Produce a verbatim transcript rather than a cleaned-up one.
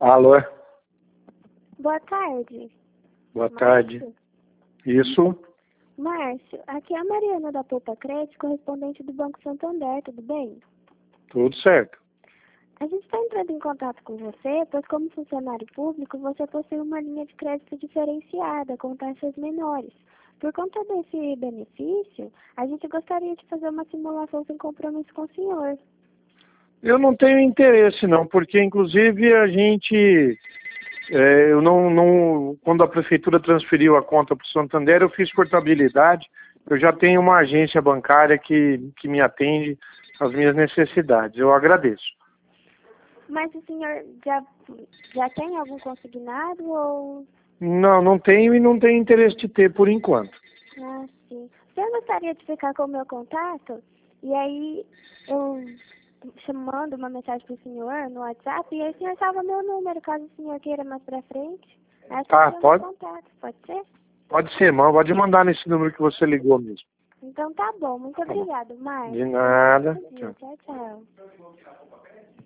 Alô? Boa tarde. Boa Márcio? tarde. Isso? Márcio, aqui é a Mariana da Poupa Crédito, correspondente do Banco Santander, tudo bem? Tudo certo. A gente está entrando em contato com você, pois como funcionário público, você possui uma linha de crédito diferenciada, com taxas menores. Por conta desse benefício, a gente gostaria de fazer uma simulação sem compromisso com o senhor. Eu não tenho interesse não, porque inclusive a gente, é, eu não, não, quando a prefeitura transferiu a conta para o Santander, eu fiz portabilidade, eu já tenho uma agência bancária que, que me atende às minhas necessidades, eu agradeço. Mas o senhor já, já tem algum consignado ou... Não, não tenho e não tenho interesse de ter por enquanto. Ah, sim. O senhor gostaria de ficar com o meu contato? E aí eu chamando uma mensagem para o senhor no WhatsApp e aí o senhor salva meu número, caso o senhor queira mais pra frente. Aí Tá, você pode, meu contato, pode ser? pode ser, mas pode mandar nesse número que você ligou mesmo. Então tá bom, muito Tá bom. obrigado, Márcio. De nada. Bom dia, tchau, tchau.